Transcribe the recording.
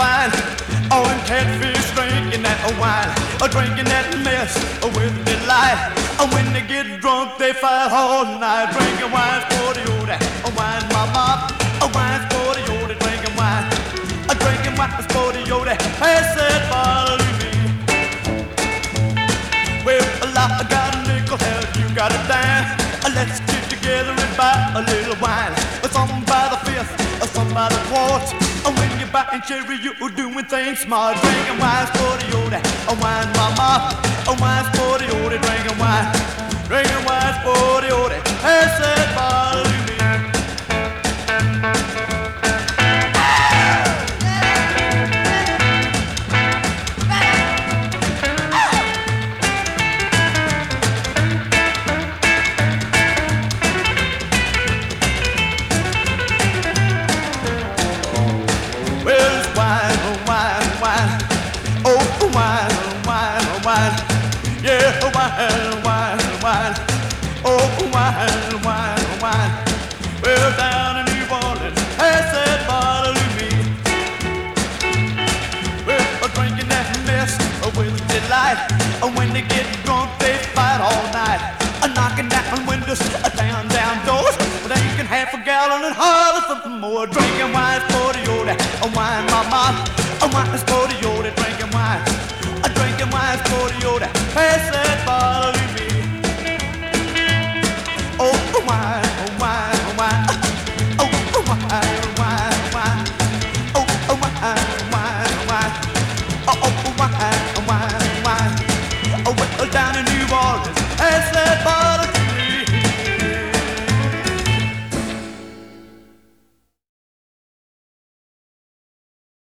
wine. Oh, and catfish drinking that wine, drinking that mess with delight. When they get drunk, they fight all night, drinking wine for the old wine, mama. Wine's for the old drinking wine, drinking wine's for the old. Pass that bottle to me. Well, I got a nickel, hell, you got a dime. Let's get together and buy a little wine. Some by the fifth, some by the quart. When you're buying cherry, you're doing things smart. Drinking wine's for the old wine, mama. Wine's for the old drinking wine. Drinking wine's for the old. Pass that bottle to me. Yeah, wine, wine, wine. Oh, wine, wine, wine. Well, down in New Orleans, pass that bottle to me. Well, drinking that mess with delight. When they get drunk, they fight all night. Knocking down windows, tearing down doors. Drinking half a gallon and holler something more. Drinking wine for the old wine, mama. Wine is for the old.